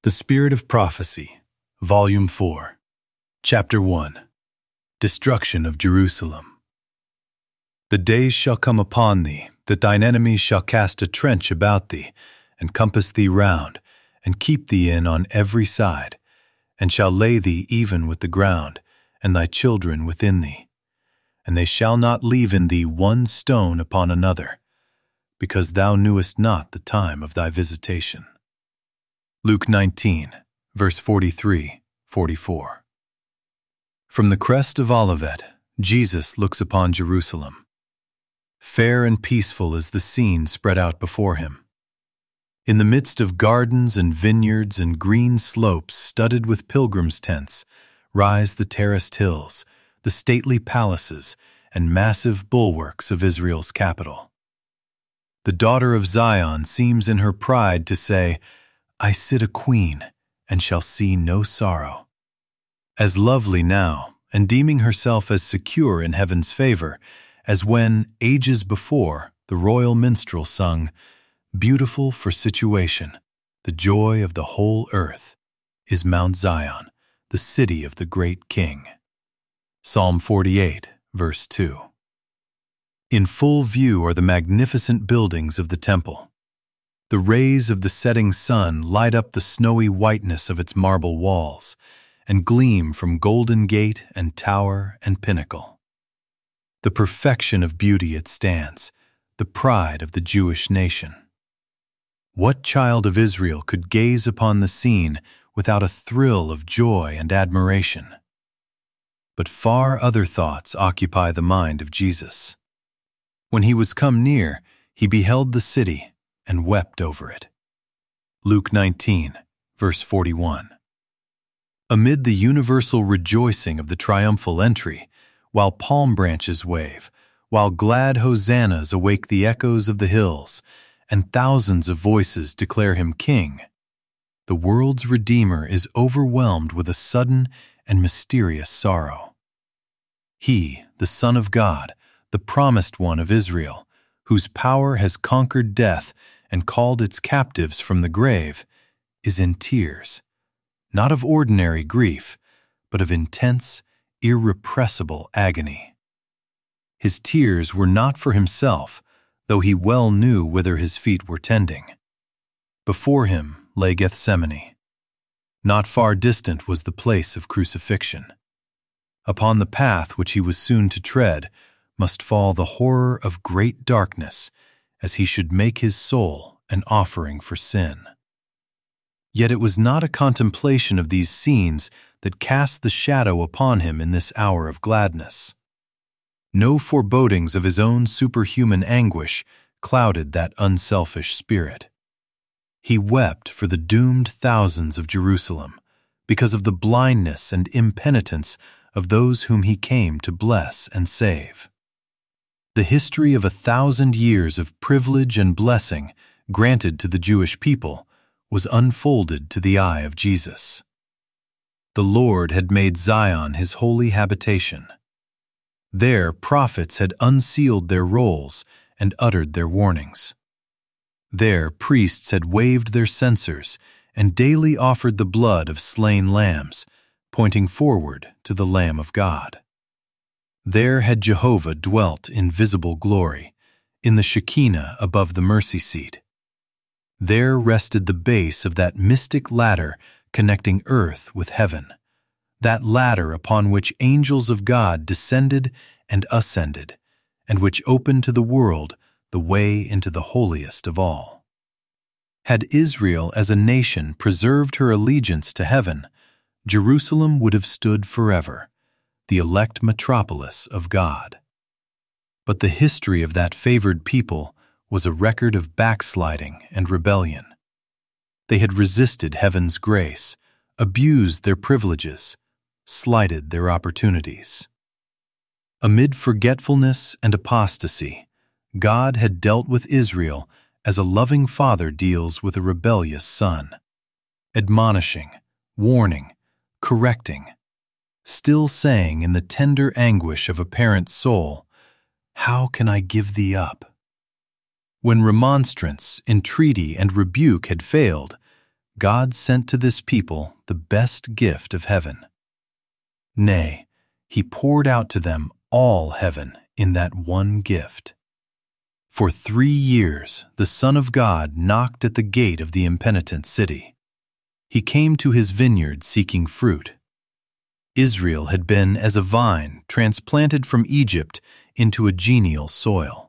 The Spirit of Prophecy, Volume 4, Chapter 1, Destruction of Jerusalem. The days shall come upon thee, that thine enemies shall cast a trench about thee, and compass thee round, and keep thee in on every side, and shall lay thee even with the ground, and thy children within thee. And they shall not leave in thee one stone upon another, because thou knewest not the time of thy visitation. Luke 19, verse 43-44. From the crest of Olivet, Jesus looks upon Jerusalem. Fair and peaceful is the scene spread out before him. In the midst of gardens and vineyards and green slopes studded with pilgrims' tents, rise the terraced hills, the stately palaces, and massive bulwarks of Israel's capital. The daughter of Zion seems in her pride to say, I sit a queen, and shall see no sorrow. As lovely now, and deeming herself as secure in heaven's favor, as when, ages before, the royal minstrel sung, Beautiful for situation, the joy of the whole earth, is Mount Zion, the city of the great King. Psalm 48, verse 2. In full view are the magnificent buildings of the temple. The rays of the setting sun light up the snowy whiteness of its marble walls, and gleam from golden gate and tower and pinnacle. The perfection of beauty it stands, the pride of the Jewish nation. What child of Israel could gaze upon the scene without a thrill of joy and admiration? But far other thoughts occupy the mind of Jesus. When he was come near, he beheld the city and wept over it. Luke 19, verse 41. Amid the universal rejoicing of the triumphal entry, while palm branches wave, while glad hosannas awake the echoes of the hills, and thousands of voices declare him king, the world's Redeemer is overwhelmed with a sudden and mysterious sorrow. He, the Son of God, the promised one of Israel, whose power has conquered death and called its captives from the grave, is in tears, not of ordinary grief, but of intense, irrepressible agony. His tears were not for himself, though he well knew whither his feet were tending. Before him lay Gethsemane. Not far distant was the place of crucifixion. Upon the path which he was soon to tread must fall the horror of great darkness, as he should make his soul an offering for sin. Yet it was not a contemplation of these scenes that cast the shadow upon him in this hour of gladness. No forebodings of his own superhuman anguish clouded that unselfish spirit. He wept for the doomed thousands of Jerusalem, because of the blindness and impenitence of those whom he came to bless and save. The history of 1,000 years of privilege and blessing granted to the Jewish people was unfolded to the eye of Jesus. The Lord had made Zion his holy habitation. There prophets had unsealed their rolls and uttered their warnings. There priests had waved their censers and daily offered the blood of slain lambs, pointing forward to the Lamb of God. There had Jehovah dwelt in visible glory, in the Shekinah above the mercy seat. There rested the base of that mystic ladder connecting earth with heaven, that ladder upon which angels of God descended and ascended, and which opened to the world the way into the holiest of all. Had Israel as a nation preserved her allegiance to heaven, Jerusalem would have stood forever, the elect metropolis of God. But the history of that favored people was a record of backsliding and rebellion. They had resisted heaven's grace, abused their privileges, slighted their opportunities. Amid forgetfulness and apostasy, God had dealt with Israel as a loving father deals with a rebellious son, admonishing, warning, correcting, still saying in the tender anguish of a parent's soul, How can I give thee up? When remonstrance, entreaty, and rebuke had failed, God sent to this people the best gift of heaven. Nay, he poured out to them all heaven in that one gift. For 3 years the Son of God knocked at the gate of the impenitent city. He came to his vineyard seeking fruit. Israel had been as a vine transplanted from Egypt into a genial soil.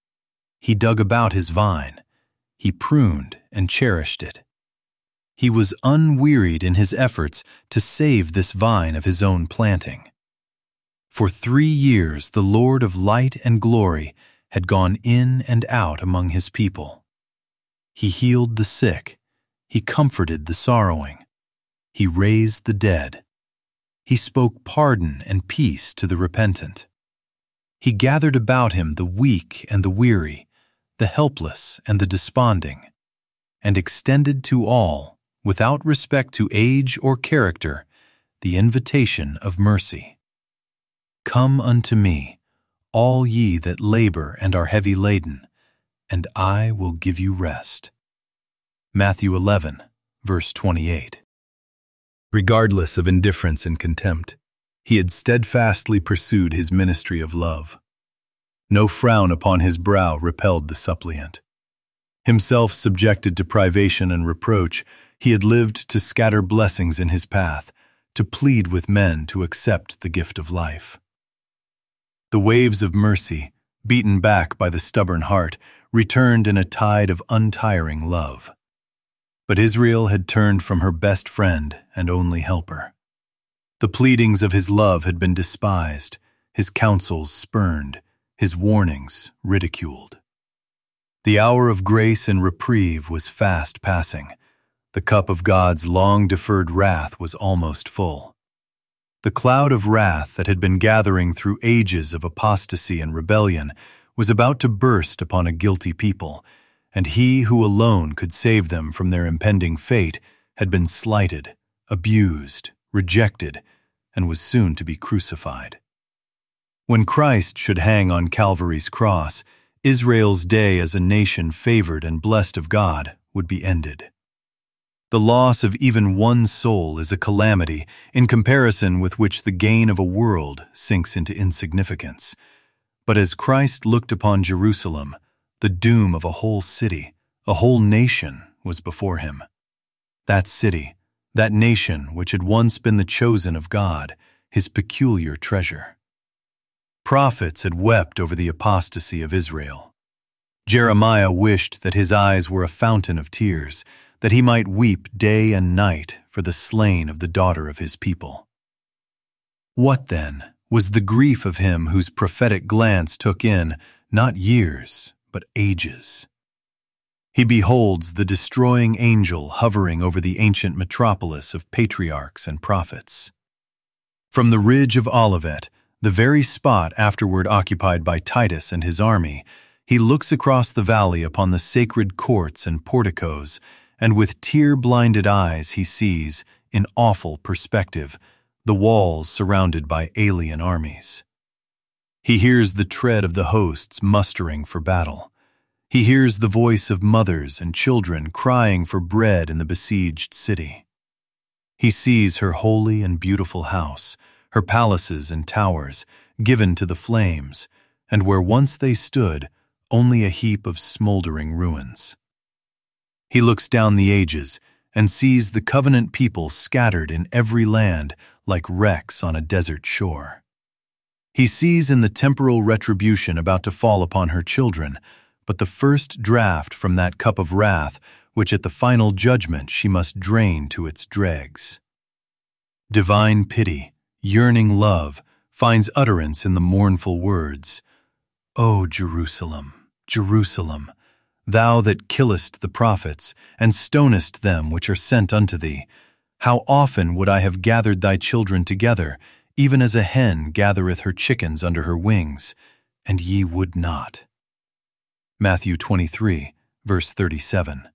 He dug about his vine. He pruned and cherished it. He was unwearied in his efforts to save this vine of his own planting. For 3 years the Lord of light and glory had gone in and out among his people. He healed the sick. He comforted the sorrowing. He raised the dead. He spoke pardon and peace to the repentant. He gathered about him the weak and the weary, the helpless and the desponding, and extended to all, without respect to age or character, the invitation of mercy. Come unto me, all ye that labor and are heavy laden, and I will give you rest. Matthew 11, verse 28. Regardless of indifference and contempt, he had steadfastly pursued his ministry of love. No frown upon his brow repelled the suppliant. Himself subjected to privation and reproach, he had lived to scatter blessings in his path, to plead with men to accept the gift of life. The waves of mercy, beaten back by the stubborn heart, returned in a tide of untiring love. But Israel had turned from her best friend and only helper. The pleadings of his love had been despised, his counsels spurned, his warnings ridiculed. The hour of grace and reprieve was fast passing. The cup of God's long-deferred wrath was almost full. The cloud of wrath that had been gathering through ages of apostasy and rebellion was about to burst upon a guilty people, and he who alone could save them from their impending fate had been slighted, abused, rejected, and was soon to be crucified. When Christ should hang on Calvary's cross, Israel's day as a nation favored and blessed of God would be ended. The loss of even one soul is a calamity in comparison with which the gain of a world sinks into insignificance. But as Christ looked upon Jerusalem, the doom of a whole city, a whole nation, was before him. That city, that nation which had once been the chosen of God, his peculiar treasure. Prophets had wept over the apostasy of Israel. Jeremiah wished that his eyes were a fountain of tears, that he might weep day and night for the slain of the daughter of his people. What, then, was the grief of him whose prophetic glance took in not years, but ages? He beholds the destroying angel hovering over the ancient metropolis of patriarchs and prophets. From the ridge of Olivet, the very spot afterward occupied by Titus and his army, he looks across the valley upon the sacred courts and porticos, and with tear-blinded eyes he sees, in awful perspective, the walls surrounded by alien armies. He hears the tread of the hosts mustering for battle. He hears the voice of mothers and children crying for bread in the besieged city. He sees her holy and beautiful house, her palaces and towers, given to the flames, and where once they stood, only a heap of smoldering ruins. He looks down the ages and sees the covenant people scattered in every land like wrecks on a desert shore. He sees in the temporal retribution about to fall upon her children, but the first draught from that cup of wrath which at the final judgment she must drain to its dregs. Divine pity, yearning love, finds utterance in the mournful words, "O Jerusalem, Jerusalem, thou that killest the prophets, and stonest them which are sent unto thee, how often would I have gathered thy children together, even as a hen gathereth her chickens under her wings, and ye would not." Matthew 23, verse 37.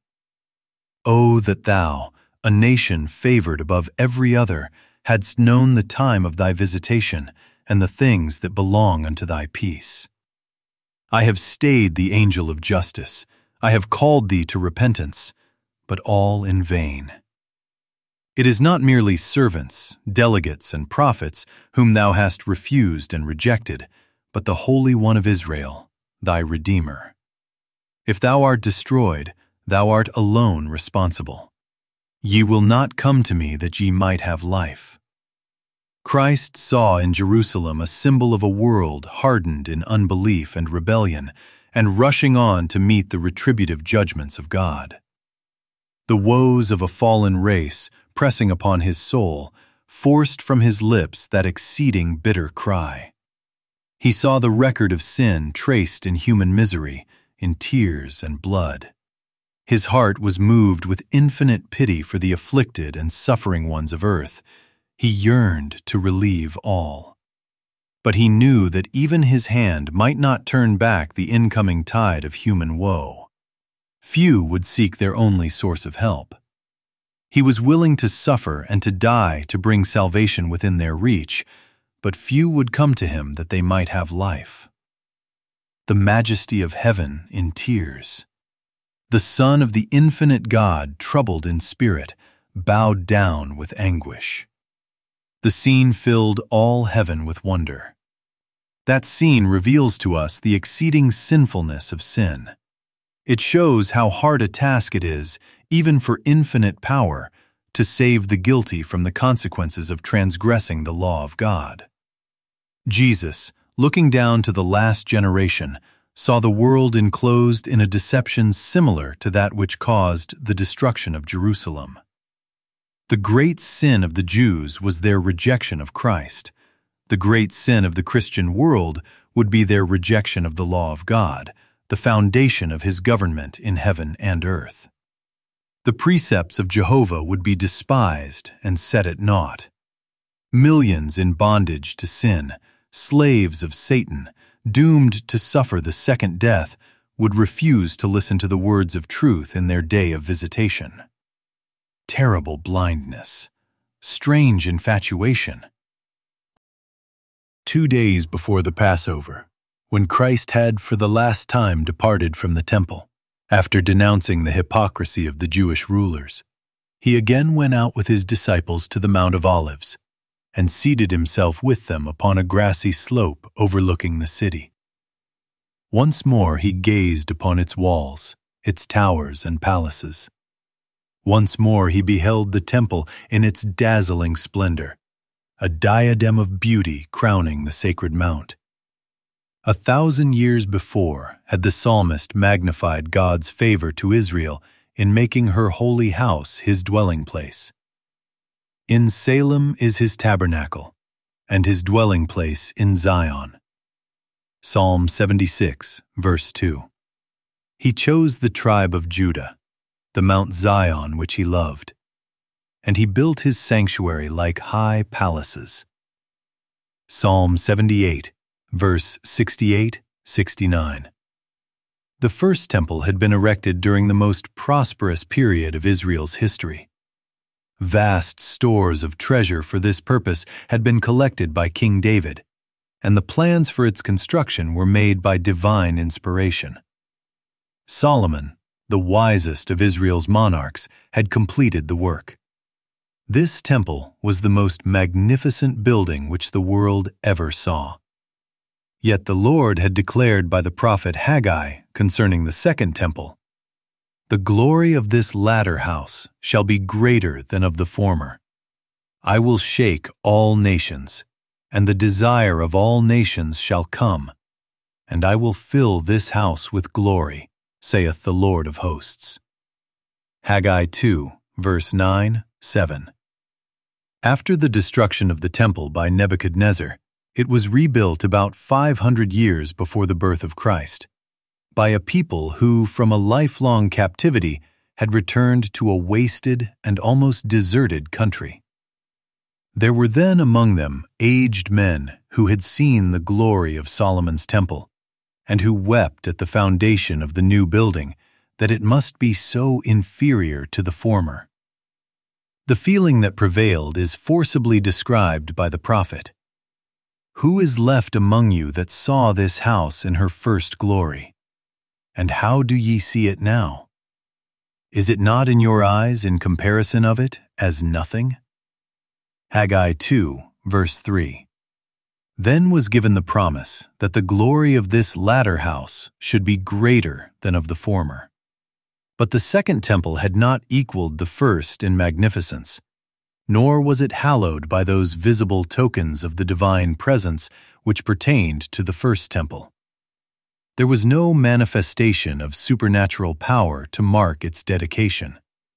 O that thou, a nation favored above every other, hadst known the time of thy visitation, and the things that belong unto thy peace. I have stayed the angel of justice, I have called thee to repentance, but all in vain. It is not merely servants, delegates, and prophets whom thou hast refused and rejected, but the Holy One of Israel, thy Redeemer. If thou art destroyed, thou art alone responsible. Ye will not come to me that ye might have life. Christ saw in Jerusalem a symbol of a world hardened in unbelief and rebellion, and rushing on to meet the retributive judgments of God. The woes of a fallen race, pressing upon his soul, forced from his lips that exceeding bitter cry. He saw the record of sin traced in human misery, in tears and blood. His heart was moved with infinite pity for the afflicted and suffering ones of earth. He yearned to relieve all. But he knew that even his hand might not turn back the incoming tide of human woe. Few would seek their only source of help. He was willing to suffer and to die to bring salvation within their reach, but few would come to him that they might have life. The majesty of heaven in tears. The Son of the infinite God, troubled in spirit, bowed down with anguish. The scene filled all heaven with wonder. That scene reveals to us the exceeding sinfulness of sin. It shows how hard a task it is, even for infinite power, to save the guilty from the consequences of transgressing the law of God. Jesus, looking down to the last generation, saw the world enclosed in a deception similar to that which caused the destruction of Jerusalem. The great sin of the Jews was their rejection of Christ. The great sin of the Christian world would be their rejection of the law of God, the foundation of his government in heaven and earth. The precepts of Jehovah would be despised and set at naught. Millions in bondage to sin, slaves of Satan, doomed to suffer the second death, would refuse to listen to the words of truth in their day of visitation. Terrible blindness, strange infatuation. 2 days before the Passover, when Christ had for the last time departed from the temple, after denouncing the hypocrisy of the Jewish rulers, he again went out with his disciples to the Mount of Olives, and seated himself with them upon a grassy slope overlooking the city. Once more he gazed upon its walls, its towers and palaces. Once more he beheld the temple in its dazzling splendor, a diadem of beauty crowning the sacred mount. 1,000 years before had the psalmist magnified God's favor to Israel in making her holy house his dwelling place. In Salem is his tabernacle, and his dwelling place in Zion. Psalm 76, verse 2. He chose the tribe of Judah, the Mount Zion which he loved, and he built his sanctuary like high palaces. Psalm 78, verse 68-69. The first temple had been erected during the most prosperous period of Israel's history. Vast stores of treasure for this purpose had been collected by King David, and the plans for its construction were made by divine inspiration. Solomon, the wisest of Israel's monarchs, had completed the work. This temple was the most magnificent building which the world ever saw. Yet the Lord had declared by the prophet Haggai concerning the second temple, "The glory of this latter house shall be greater than of the former. I will shake all nations, and the desire of all nations shall come, and I will fill this house with glory, saith the Lord of hosts." Haggai 2, verse 9-7. After the destruction of the temple by Nebuchadnezzar, it was rebuilt about 500 years before the birth of Christ, by a people who, from a lifelong captivity, had returned to a wasted and almost deserted country. There were then among them aged men who had seen the glory of Solomon's temple, and who wept at the foundation of the new building, that it must be so inferior to the former. The feeling that prevailed is forcibly described by the prophet. "Who is left among you that saw this house in her first glory? And how do ye see it now? Is it not in your eyes in comparison of it as nothing? Haggai 2, verse 3. Then was given the promise that the glory of this latter house should be greater than of the former. But the second temple had not equaled the first in magnificence, nor was it hallowed by those visible tokens of the divine presence which pertained to the first temple. There was no manifestation of supernatural power to mark its dedication.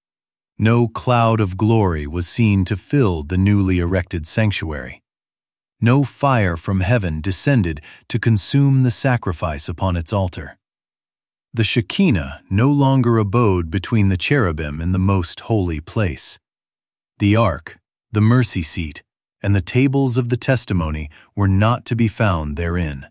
No cloud of glory was seen to fill the newly erected sanctuary. No fire from heaven descended to consume the sacrifice upon its altar. The Shekinah no longer abode between the cherubim in the most holy place. The ark, the mercy seat, and the tables of the testimony were not to be found therein.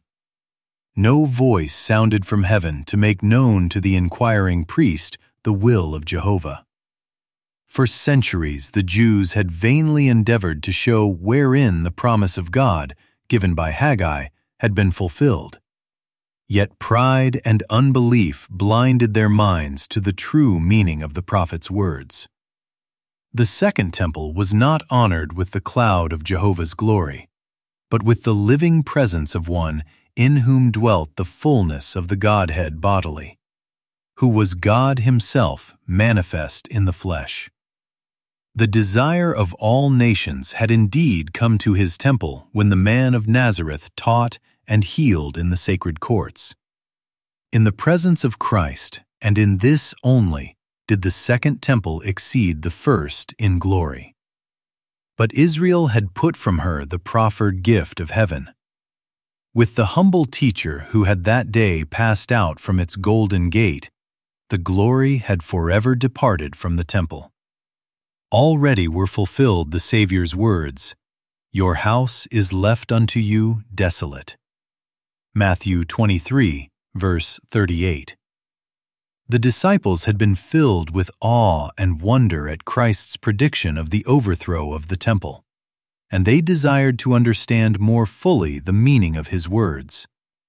No voice sounded from heaven to make known to the inquiring priest the will of Jehovah. For centuries the Jews had vainly endeavored to show wherein the promise of God, given by Haggai, had been fulfilled. Yet pride and unbelief blinded their minds to the true meaning of the prophet's words. The second temple was not honored with the cloud of Jehovah's glory, but with the living presence of one in whom dwelt the fullness of the Godhead bodily, who was God himself manifest in the flesh. The desire of all nations had indeed come to his temple when the man of Nazareth taught and healed in the sacred courts. In the presence of Christ, and in this only, did the second temple exceed the first in glory. But Israel had put from her the proffered gift of heaven. With the humble teacher who had that day passed out from its golden gate, the glory had forever departed from the temple. Already were fulfilled the Savior's words, "Your house is left unto you desolate." Matthew 23, verse 38. The disciples had been filled with awe and wonder at Christ's prediction of the overthrow of the temple, and they desired to understand more fully the meaning of his words.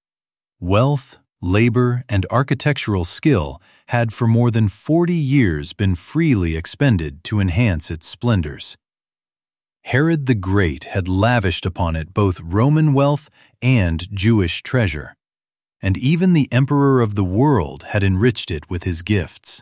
Wealth, labor, and architectural skill had for more than 40 years been freely expended to enhance its splendors. Herod the Great had lavished upon it both Roman wealth and Jewish treasure, and even the emperor of the world had enriched it with his gifts.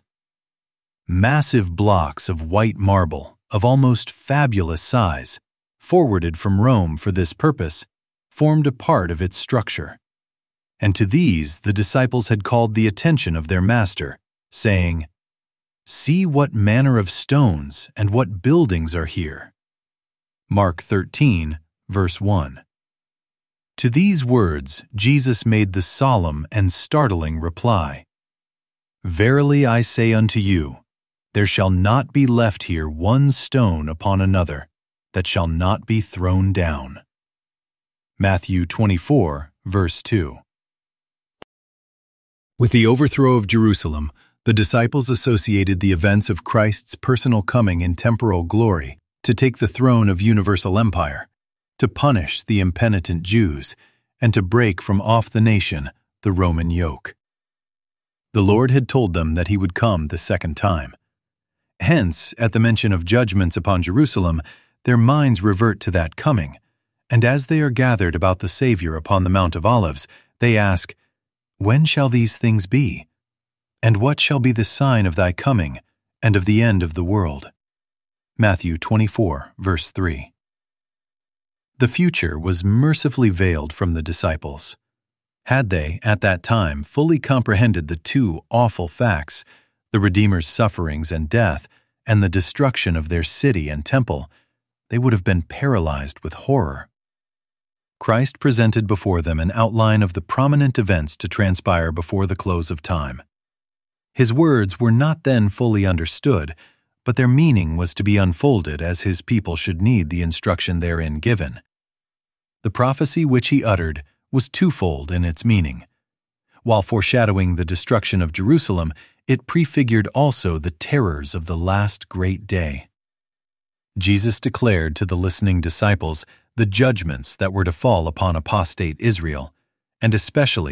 Massive blocks of white marble, of almost fabulous size, forwarded from Rome for this purpose, formed a part of its structure. And to these the disciples had called the attention of their master, saying, "See what manner of stones and what buildings are here." Mark 13, verse 1. To these words Jesus made the solemn and startling reply, "Verily I say unto you, there shall not be left here one stone upon another that shall not be thrown down." Matthew 24, verse 2. With the overthrow of Jerusalem, the disciples associated the events of Christ's personal coming in temporal glory to take the throne of universal empire, to punish the impenitent Jews, and to break from off the nation the Roman yoke. The Lord had told them that he would come the second time. Hence, at the mention of judgments upon Jerusalem, their minds revert to that coming, and as they are gathered about the Savior upon the Mount of Olives, they ask, "When shall these things be? And what shall be the sign of thy coming and of the end of the world?" Matthew 24, verse 3. The future was mercifully veiled from the disciples. Had they, at that time, fully comprehended the two awful facts, the Redeemer's sufferings and death, and the destruction of their city and temple, they would have been paralyzed with horror. Christ presented before them an outline of the prominent events to transpire before the close of time. His words were not then fully understood, but their meaning was to be unfolded as his people should need the instruction therein given. The prophecy which he uttered was twofold in its meaning. While foreshadowing the destruction of Jerusalem, it prefigured also the terrors of the last great day. Jesus declared to the listening disciples the judgments that were to fall upon apostate Israel, and especially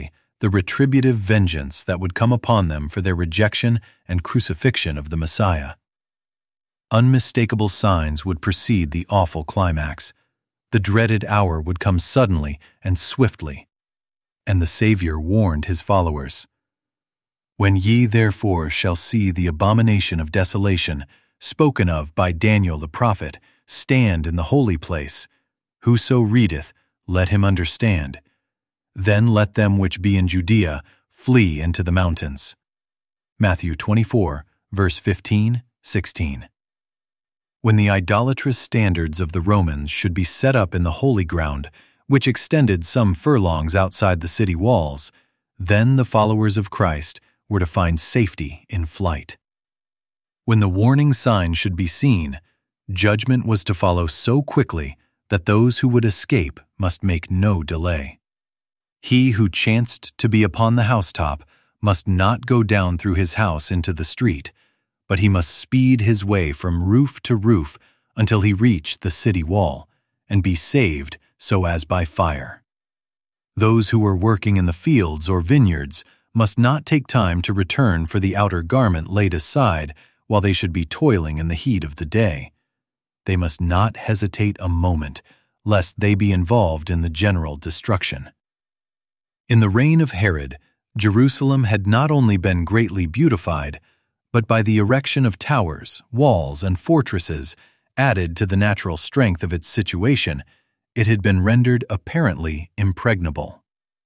the retributive vengeance that would come upon them for their rejection and crucifixion of the Messiah. Unmistakable signs would precede the awful climax. The dreaded hour would come suddenly and swiftly. And the Savior warned his followers, "When ye therefore shall see the abomination of desolation, spoken of by Daniel the prophet, stand in the holy place, whoso readeth, let him understand. Then let them which be in Judea flee into the mountains." Matthew 24, verse 15, 16. When the idolatrous standards of the Romans should be set up in the holy ground, which extended some furlongs outside the city walls, then the followers of Christ were to find safety in flight. When the warning sign should be seen, judgment was to follow so quickly that those who would escape must make no delay. He who chanced to be upon the housetop must not go down through his house into the street, but he must speed his way from roof to roof until he reach the city wall, and be saved so as by fire. Those who were working in the fields or vineyards must not take time to return for the outer garment laid aside while they should be toiling in the heat of the day. They must not hesitate a moment, lest they be involved in the general destruction. In the reign of Herod, Jerusalem had not only been greatly beautified, but by the erection of towers, walls, and fortresses added to the natural strength of its situation, it had been rendered apparently impregnable.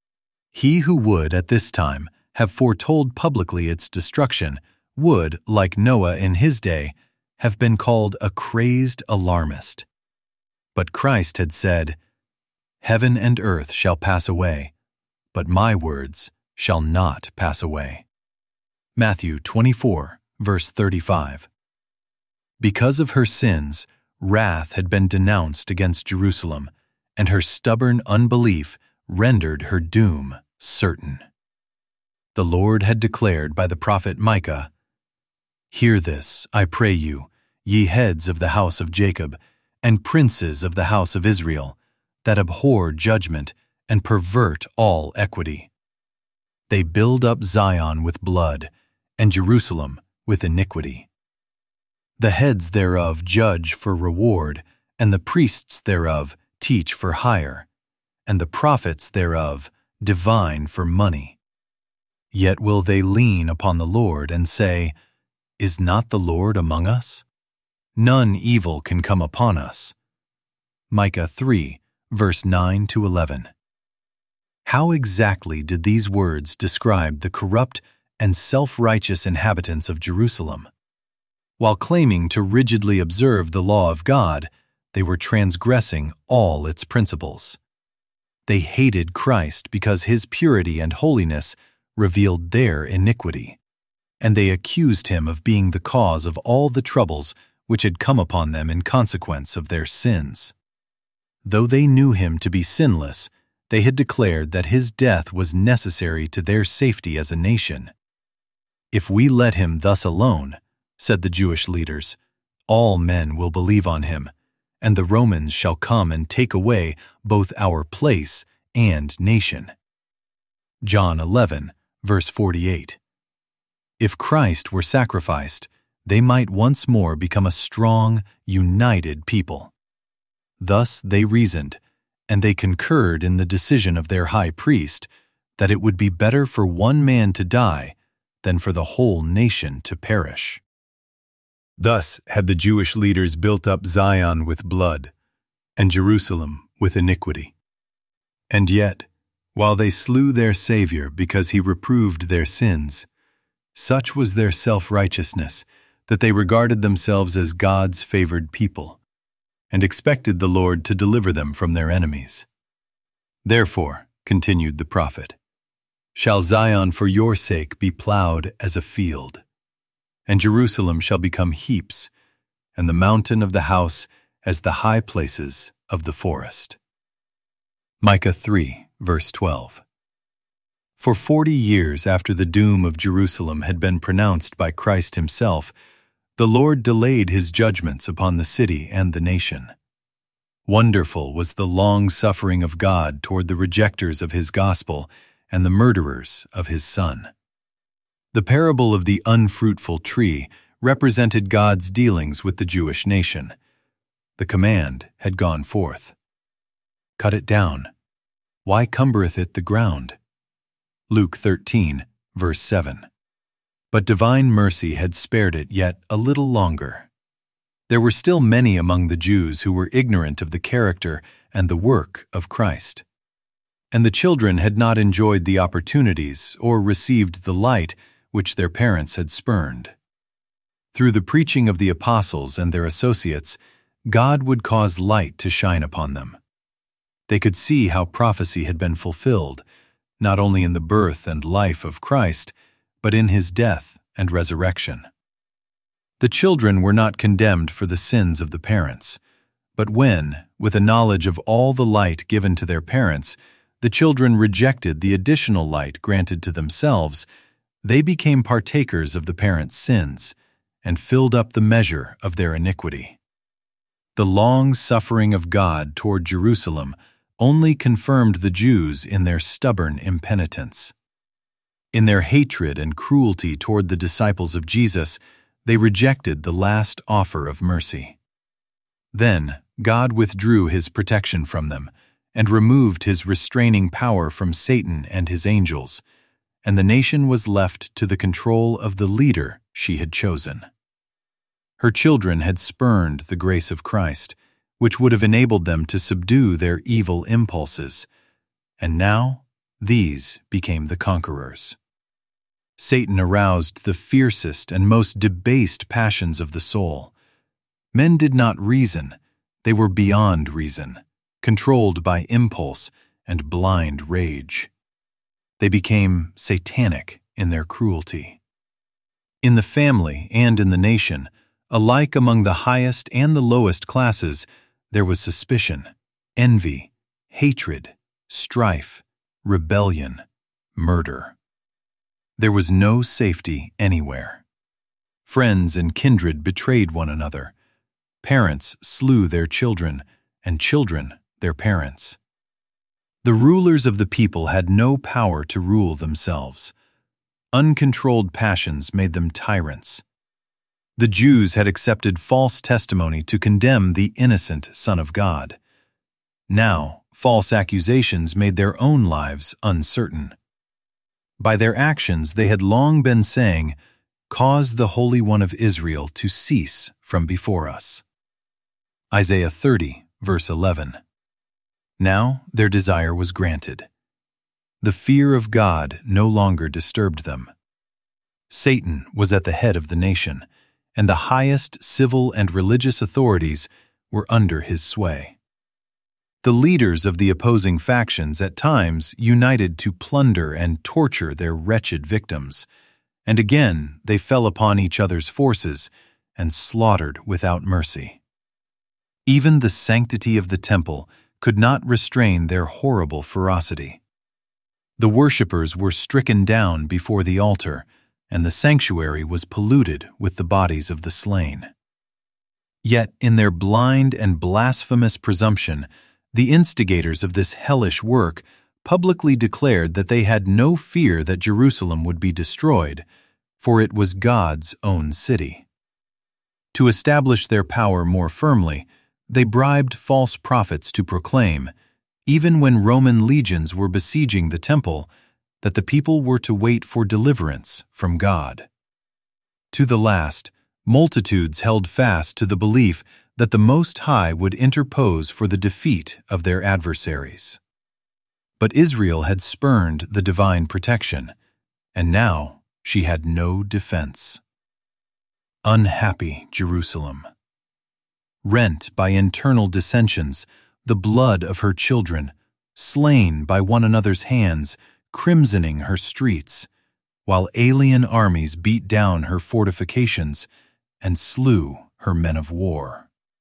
He who would, at this time, have foretold publicly its destruction would, like Noah in his day, have been called a crazed alarmist. But Christ had said, "Heaven and earth shall pass away, but my words shall not pass away." Matthew 24, verse 35. Because of her sins, wrath had been denounced against Jerusalem, and her stubborn unbelief rendered her doom certain. The Lord had declared by the prophet Micah, "Hear this, I pray you, ye heads of the house of Jacob, and princes of the house of Israel, that abhor judgment and pervert all equity. They build up Zion with blood, and Jerusalem with iniquity. The heads thereof judge for reward, and the priests thereof teach for hire, and the prophets thereof divine for money. Yet will they lean upon the Lord and say, Is not the Lord among us? None evil can come upon us." Micah 3, verse 9 to 11. How exactly did these words describe the corrupt and self-righteous inhabitants of Jerusalem? While claiming to rigidly observe the law of God, they were transgressing all its principles. They hated Christ because his purity and holiness revealed their iniquity, and they accused him of being the cause of all the troubles which had come upon them in consequence of their sins. Though they knew him to be sinless, they had declared that his death was necessary to their safety as a nation. "If we let him thus alone," said the Jewish leaders, "all men will believe on him, and the Romans shall come and take away both our place and nation." John 11, verse 48. If Christ were sacrificed, they might once more become a strong, united people. Thus they reasoned, and they concurred in the decision of their high priest that it would be better for one man to die than for the whole nation to perish. Thus had the Jewish leaders built up Zion with blood, and Jerusalem with iniquity. And yet, while they slew their Savior because he reproved their sins, such was their self-righteousness that they regarded themselves as God's favored people, and expected the Lord to deliver them from their enemies. "Therefore," continued the prophet, "shall Zion for your sake be plowed as a field, and Jerusalem shall become heaps, and the mountain of the house as the high places of the forest." Micah 3, verse 12. For 40 years after the doom of Jerusalem had been pronounced by Christ himself, the Lord delayed his judgments upon the city and the nation. Wonderful was the long suffering of God toward the rejectors of his gospel, and the murderers of his Son. The parable of the unfruitful tree represented God's dealings with the Jewish nation. The command had gone forth. Cut it down. Why cumbereth it the ground? Luke 13, verse 7. But divine mercy had spared it yet a little longer. There were still many among the Jews who were ignorant of the character and the work of Christ. And the children had not enjoyed the opportunities or received the light which their parents had spurned. Through the preaching of the apostles and their associates, God would cause light to shine upon them. They could see how prophecy had been fulfilled, not only in the birth and life of Christ, but in his death and resurrection. The children were not condemned for the sins of the parents, but when, with a knowledge of all the light given to their parents, the children rejected the additional light granted to themselves, they became partakers of the parents' sins and filled up the measure of their iniquity. The long suffering of God toward Jerusalem only confirmed the Jews in their stubborn impenitence. In their hatred and cruelty toward the disciples of Jesus, they rejected the last offer of mercy. Then God withdrew his protection from them and removed his restraining power from Satan and his angels, and the nation was left to the control of the leader she had chosen. Her children had spurned the grace of Christ, which would have enabled them to subdue their evil impulses, and now these became the conquerors. Satan aroused the fiercest and most debased passions of the soul. Men did not reason, they were beyond reason, controlled by impulse and blind rage. They became satanic in their cruelty. In the family and in the nation, alike among the highest and the lowest classes, there was suspicion, envy, hatred, strife, rebellion, murder. There was no safety anywhere. Friends and kindred betrayed one another. Parents slew their children, and children their parents. The rulers of the people had no power to rule themselves. Uncontrolled passions made them tyrants. The Jews had accepted false testimony to condemn the innocent Son of God. Now, false accusations made their own lives uncertain. By their actions they had long been saying, "Cause the Holy One of Israel to cease from before us." Isaiah 30, verse 11. Now their desire was granted. The fear of God no longer disturbed them. Satan was at the head of the nation, and the highest civil and religious authorities were under his sway. The leaders of the opposing factions at times united to plunder and torture their wretched victims, and again they fell upon each other's forces and slaughtered without mercy. Even the sanctity of the temple could not restrain their horrible ferocity. The worshippers were stricken down before the altar, and the sanctuary was polluted with the bodies of the slain. Yet in their blind and blasphemous presumption, the instigators of this hellish work publicly declared that they had no fear that Jerusalem would be destroyed, for it was God's own city. To establish their power more firmly, they bribed false prophets to proclaim, even when Roman legions were besieging the temple, that the people were to wait for deliverance from God. To the last, multitudes held fast to the belief that the Most High would interpose for the defeat of their adversaries. But Israel had spurned the divine protection, and now she had no defense. Unhappy Jerusalem! Rent by internal dissensions, the blood of her children, slain by one another's hands, crimsoning her streets, while alien armies beat down her fortifications and slew her men of war.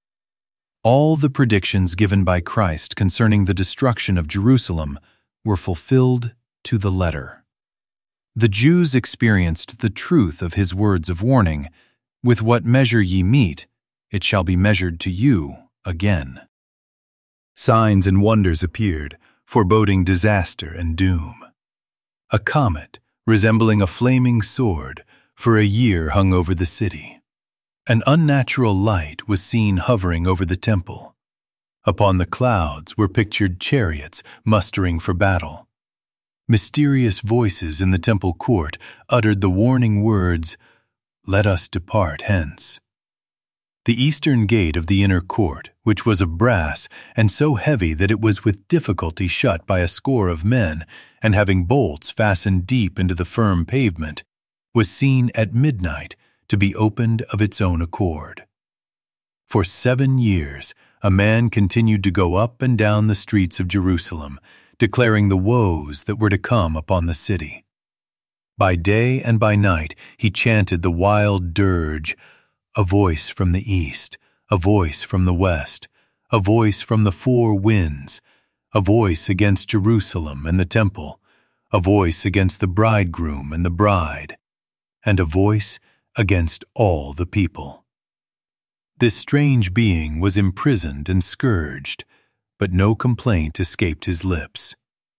All the predictions given by Christ concerning the destruction of Jerusalem were fulfilled to the letter. The Jews experienced the truth of his words of warning, "With what measure ye mete, it shall be measured to you again." Signs and wonders appeared, foreboding disaster and doom. A comet, resembling a flaming sword, for a year hung over the city. An unnatural light was seen hovering over the temple. Upon the clouds were pictured chariots mustering for battle. Mysterious voices in the temple court uttered the warning words, "Let us depart hence." The eastern gate of the inner court, which was of brass and so heavy that it was with difficulty shut by a score of men and having bolts fastened deep into the firm pavement, was seen at midnight to be opened of its own accord. For 7 years, a man continued to go up and down the streets of Jerusalem, declaring the woes that were to come upon the city. By day and by night he chanted the wild dirge, "A voice from the east, a voice from the west, a voice from the 4 winds, a voice against Jerusalem and the temple, a voice against the bridegroom and the bride, and a voice against all the people." This strange being was imprisoned and scourged, but no complaint escaped his lips.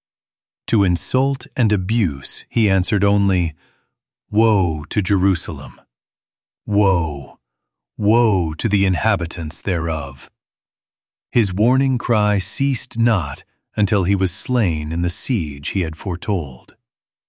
To insult and abuse he answered only, "Woe to Jerusalem! Woe! Woe to the inhabitants thereof!" His warning cry ceased not until he was slain in the siege he had foretold.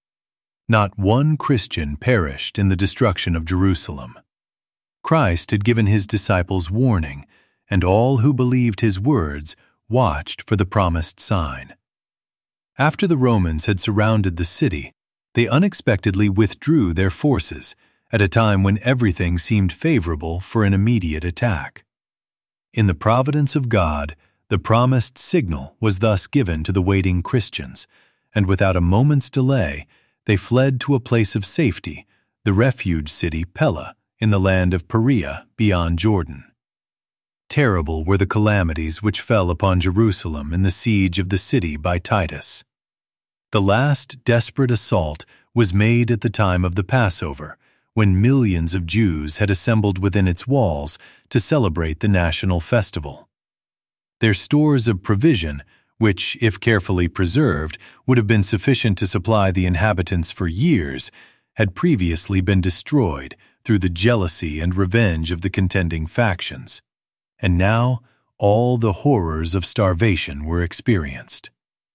Not one Christian perished in the destruction of Jerusalem. Christ had given his disciples warning, and all who believed his words watched for the promised sign. After the Romans had surrounded the city, they unexpectedly withdrew their forces at a time when everything seemed favorable for an immediate attack. In the providence of God, the promised signal was thus given to the waiting Christians, and without a moment's delay, they fled to a place of safety, the refuge city Pella, in the land of Perea beyond Jordan. Terrible were the calamities which fell upon Jerusalem in the siege of the city by Titus. The last desperate assault was made at the time of the Passover, when millions of Jews had assembled within its walls to celebrate the national festival. Their stores of provision, which, if carefully preserved, would have been sufficient to supply the inhabitants for years, had previously been destroyed through the jealousy and revenge of the contending factions, and now all the horrors of starvation were experienced.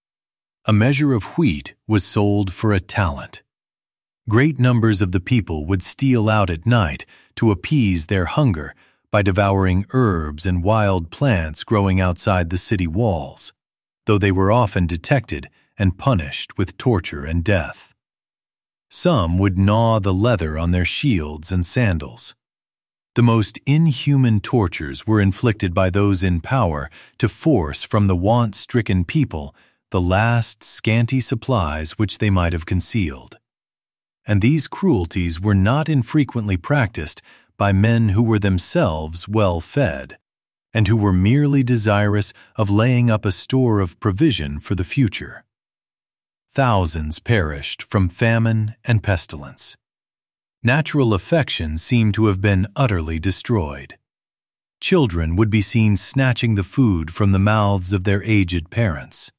A measure of wheat was sold for a talent. Great numbers of the people would steal out at night to appease their hunger by devouring herbs and wild plants growing outside the city walls, though they were often detected and punished with torture and death. Some would gnaw the leather on their shields and sandals. The most inhuman tortures were inflicted by those in power to force from the want-stricken people the last scanty supplies which they might have concealed. And these cruelties were not infrequently practiced by men who were themselves well fed, and who were merely desirous of laying up a store of provision for the future. Thousands perished from famine and pestilence. Natural affection seemed to have been utterly destroyed. Children would be seen snatching the food from the mouths of their aged parents.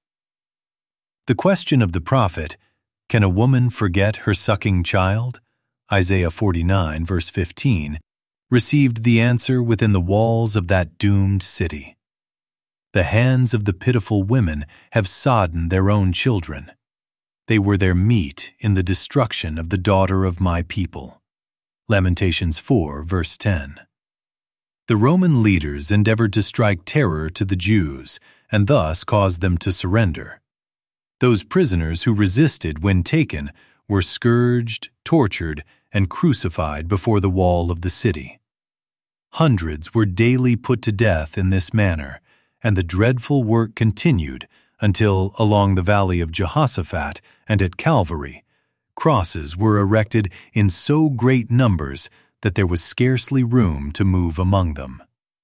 The question of the prophet, "Can a woman forget her sucking child?" Isaiah 49, verse 15, received the answer within the walls of that doomed city. The hands of the pitiful women have sodden their own children. They were their meat in the destruction of the daughter of my people. Lamentations 4, verse 10. The Roman leaders endeavored to strike terror to the Jews and thus cause them to surrender. Those prisoners who resisted when taken were scourged, tortured, and crucified before the wall of the city. Hundreds were daily put to death in this manner, and the dreadful work continued until, along the valley of Jehoshaphat and at Calvary, crosses were erected in so great numbers that there was scarcely room to move among them.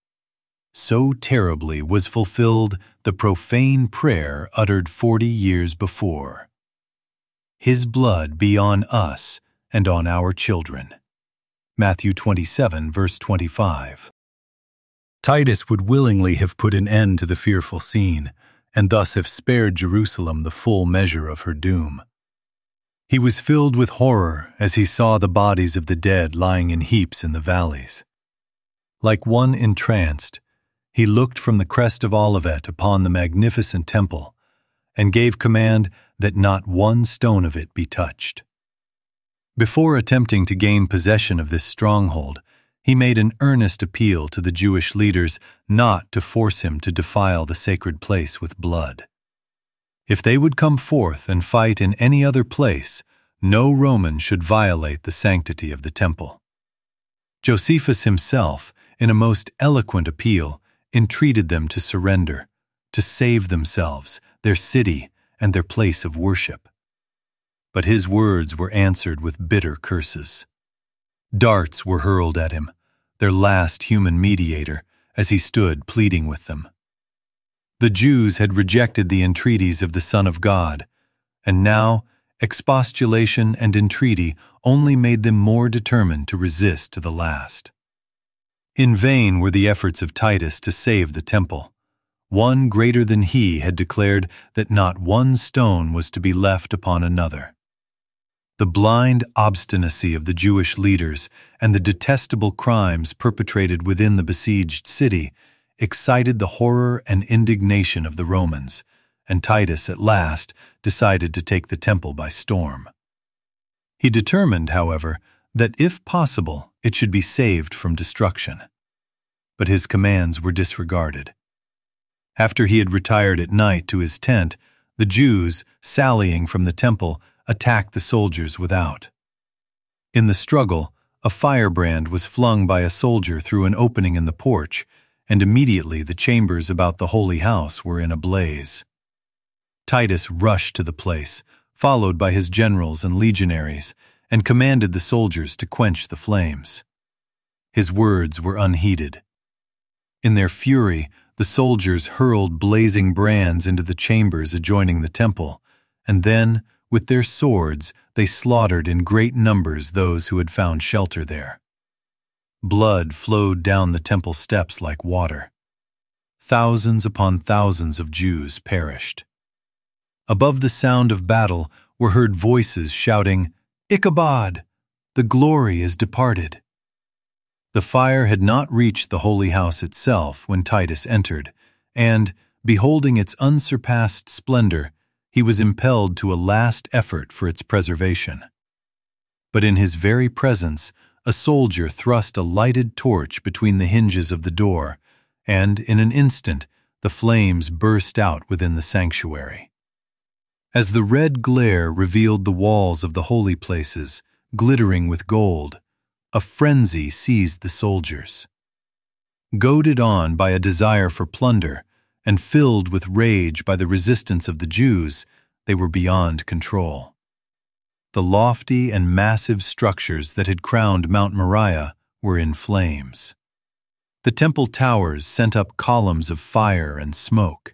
So terribly was fulfilled the profane prayer uttered 40 years before. His blood be on us and on our children. Matthew 27, verse 25. Titus would willingly have put an end to the fearful scene, and thus have spared Jerusalem the full measure of her doom. He was filled with horror as he saw the bodies of the dead lying in heaps in the valleys. Like one entranced, he looked from the crest of Olivet upon the magnificent temple and gave command that not one stone of it be touched. Before attempting to gain possession of this stronghold, he made an earnest appeal to the Jewish leaders not to force him to defile the sacred place with blood. If they would come forth and fight in any other place, no Roman should violate the sanctity of the temple. Josephus himself, in a most eloquent appeal, entreated them to surrender, to save themselves, their city, and their place of worship. But his words were answered with bitter curses. Darts were hurled at him, their last human mediator, as he stood pleading with them. The Jews had rejected the entreaties of the Son of God, and now expostulation and entreaty only made them more determined to resist to the last. In vain were the efforts of Titus to save the temple. One greater than he had declared that not one stone was to be left upon another. The blind obstinacy of the Jewish leaders and the detestable crimes perpetrated within the besieged city excited the horror and indignation of the Romans, and Titus at last decided to take the temple by storm. He determined, however, that if possible it should be saved from destruction. But his commands were disregarded. After he had retired at night to his tent, the Jews, sallying from the temple, attacked the soldiers without. In the struggle, a firebrand was flung by a soldier through an opening in the porch, and immediately the chambers about the holy house were in a blaze. Titus rushed to the place, followed by his generals and legionaries, and commanded the soldiers to quench the flames. His words were unheeded. In their fury, the soldiers hurled blazing brands into the chambers adjoining the temple, and then, with their swords, they slaughtered in great numbers those who had found shelter there. Blood flowed down the temple steps like water. Thousands upon thousands of Jews perished. Above the sound of battle were heard voices shouting, "Ichabod! The glory is departed." The fire had not reached the holy house itself when Titus entered, and, beholding its unsurpassed splendor, he was impelled to a last effort for its preservation. But in his very presence, a soldier thrust a lighted torch between the hinges of the door, and in an instant the flames burst out within the sanctuary. As the red glare revealed the walls of the holy places, glittering with gold, a frenzy seized the soldiers. Goaded on by a desire for plunder, and filled with rage by the resistance of the Jews, they were beyond control. The lofty and massive structures that had crowned Mount Moriah were in flames. The temple towers sent up columns of fire and smoke.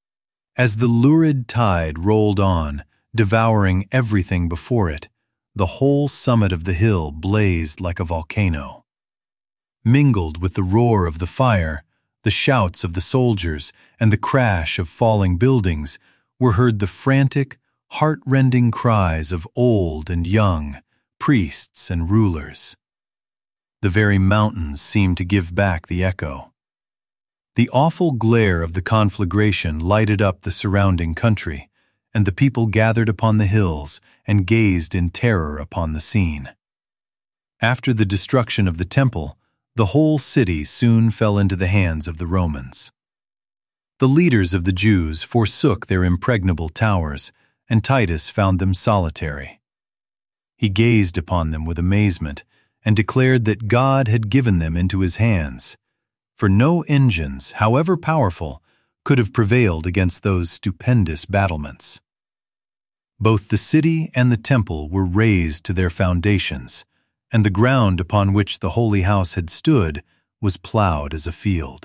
As the lurid tide rolled on, devouring everything before it, the whole summit of the hill blazed like a volcano. Mingled with the roar of the fire, the shouts of the soldiers, and the crash of falling buildings were heard the frantic, heart-rending cries of old and young, priests and rulers. The very mountains seemed to give back the echo. The awful glare of the conflagration lighted up the surrounding country, and the people gathered upon the hills and gazed in terror upon the scene. After the destruction of the temple, the whole city soon fell into the hands of the Romans. The leaders of the Jews forsook their impregnable towers, and Titus found them solitary. He gazed upon them with amazement and declared that God had given them into his hands, for no engines, however powerful, could have prevailed against those stupendous battlements. Both the city and the temple were razed to their foundations, and the ground upon which the holy house had stood was plowed as a field.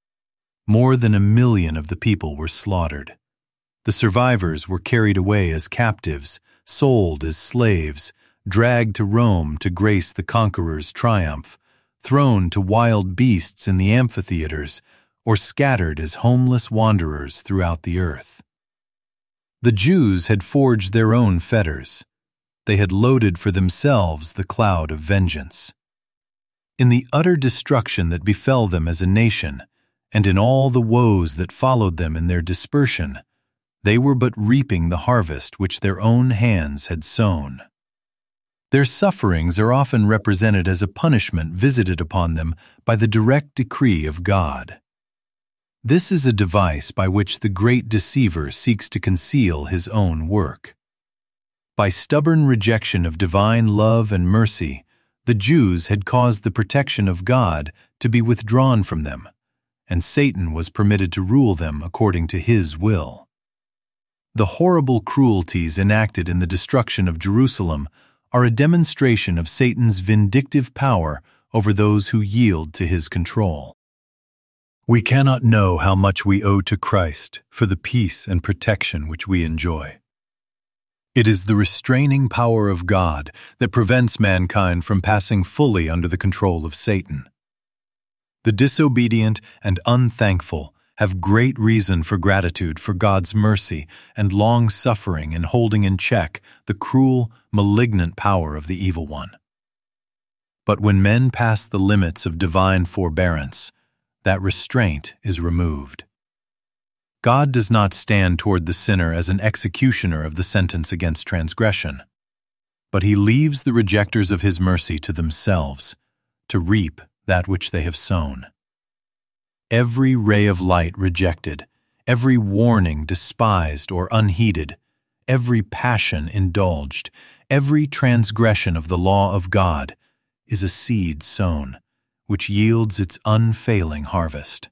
More than 1 million of the people were slaughtered. The survivors were carried away as captives, sold as slaves, dragged to Rome to grace the conqueror's triumph, thrown to wild beasts in the amphitheaters, or scattered as homeless wanderers throughout the earth. The Jews had forged their own fetters. they had loaded for themselves the cloud of vengeance. In the utter destruction that befell them as a nation, and in all the woes that followed them in their dispersion, they were but reaping the harvest which their own hands had sown. Their sufferings are often represented as a punishment visited upon them by the direct decree of God. This is a device by which the great deceiver seeks to conceal his own work. By stubborn rejection of divine love and mercy, the Jews had caused the protection of God to be withdrawn from them, and Satan was permitted to rule them according to his will. The horrible cruelties enacted in the destruction of Jerusalem are a demonstration of Satan's vindictive power over those who yield to his control. We cannot know how much we owe to Christ for the peace and protection which we enjoy. It is the restraining power of God that prevents mankind from passing fully under the control of Satan. The disobedient and unthankful have great reason for gratitude for God's mercy and long-suffering in holding in check the cruel, malignant power of the evil one. But when men pass the limits of divine forbearance, that restraint is removed. God does not stand toward the sinner as an executioner of the sentence against transgression, but he leaves the rejectors of his mercy to themselves, to reap that which they have sown. Every ray of light rejected, every warning despised or unheeded, every passion indulged, every transgression of the law of God is a seed sown, which yields its unfailing harvest.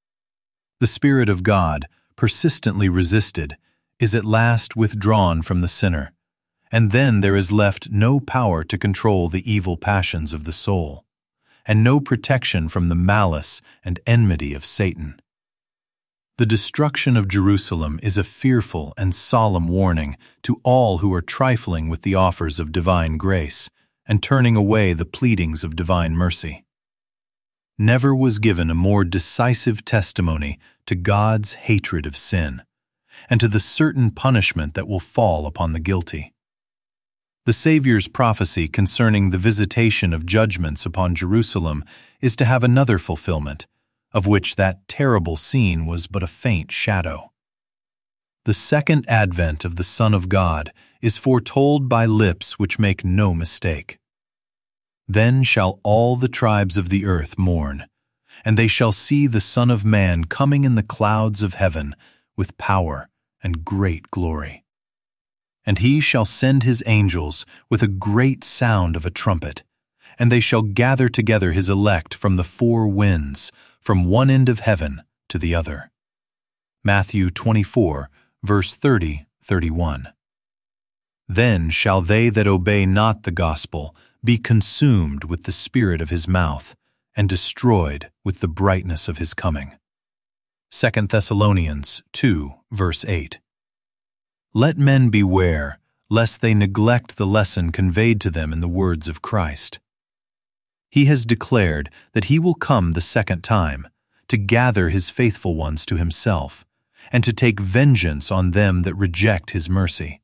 The Spirit of God, persistently resisted, is at last withdrawn from the sinner, and then there is left no power to control the evil passions of the soul, and no protection from the malice and enmity of Satan. The destruction of Jerusalem is a fearful and solemn warning to all who are trifling with the offers of divine grace and turning away the pleadings of divine mercy. Never was given a more decisive testimony to God's hatred of sin and to the certain punishment that will fall upon the guilty. The Savior's prophecy concerning the visitation of judgments upon Jerusalem is to have another fulfillment, of which that terrible scene was but a faint shadow. The second advent of the Son of God is foretold by lips which make no mistake. Then shall all the tribes of the earth mourn, and they shall see the Son of Man coming in the clouds of heaven with power and great glory. And he shall send his angels with a great sound of a trumpet, and they shall gather together his elect from the four winds, from one end of heaven to the other. Matthew 24, verse 30-31. Then shall they that obey not the gospel be consumed with the spirit of his mouth, and destroyed with the brightness of his coming. 2 Thessalonians 2, verse 8. Let men beware, lest they neglect the lesson conveyed to them in the words of Christ. He has declared that he will come the second time, to gather his faithful ones to himself, and to take vengeance on them that reject his mercy.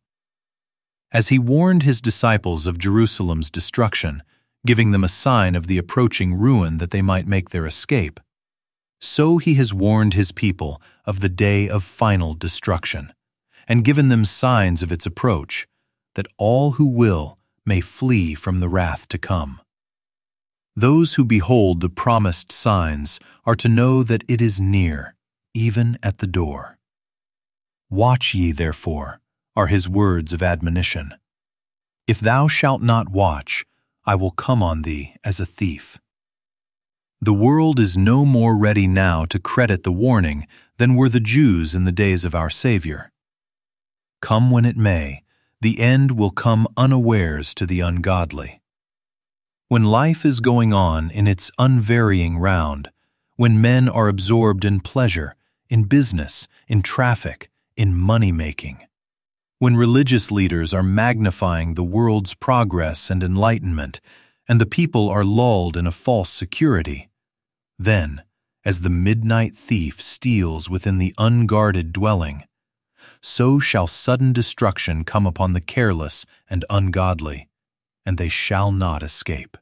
As he warned his disciples of Jerusalem's destruction, giving them a sign of the approaching ruin that they might make their escape, so he has warned his people of the day of final destruction, and given them signs of its approach, that all who will may flee from the wrath to come. Those who behold the promised signs are to know that it is near, even at the door. Watch ye, therefore, are his words of admonition. If thou shalt not watch, I will come on thee as a thief. The world is no more ready now to credit the warning than were the Jews in the days of our Savior. Come when it may, the end will come unawares to the ungodly. When life is going on in its unvarying round, when men are absorbed in pleasure, in business, in traffic, in money-making, when religious leaders are magnifying the world's progress and enlightenment, and the people are lulled in a false security, then, as the midnight thief steals within the unguarded dwelling, so shall sudden destruction come upon the careless and ungodly, and they shall not escape.